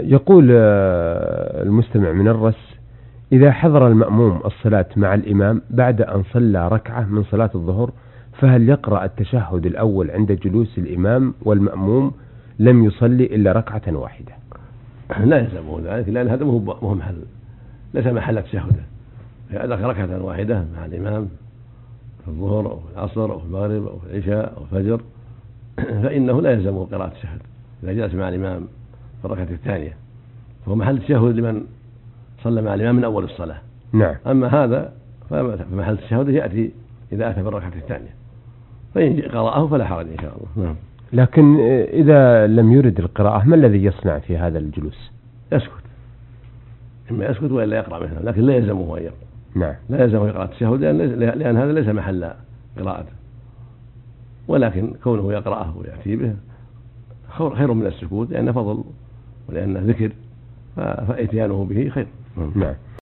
يقول المستمع من الرس: إذا حضر المأموم الصلاة مع الإمام بعد أن صلى ركعة من صلاة الظهر، فهل يقرأ التشهد الأول عند جلوس الإمام والمأموم لم يصلي إلا ركعة واحدة؟ لا يلزمه ذلك، لأن هذا مو محل، ليس محل تشهده. إذا ركعة واحدة مع الإمام في الظهر أو في العصر أو في المغرب أو في العشاء أو في الفجر فإنه لا يلزمه قراءة التشهد إذا جلس مع الإمام في الركعة الثانية، فهو محل تشهد لمن صلى مع الإمام من أول الصلاة. نعم. أما هذا فمحل التشهد يأتي إذا أتى بالركعة الثانية، فإن قرأه فلا حرج إن شاء الله. نعم. لكن إذا لم يرد القراءة ما الذي يصنع في هذا الجلوس؟ يسكت، إما يسكت وإلا يقرأ مثله، لكن لا يلزمه أن يقرأ. نعم. لا يلزمه يقرأ التشهد لأن هذا ليس محل قراءته، ولكن كونه يقرأه ويأتي به خير من السكوت، لأن فضل ولأن ذكر، فإتيانه به خير. نعم.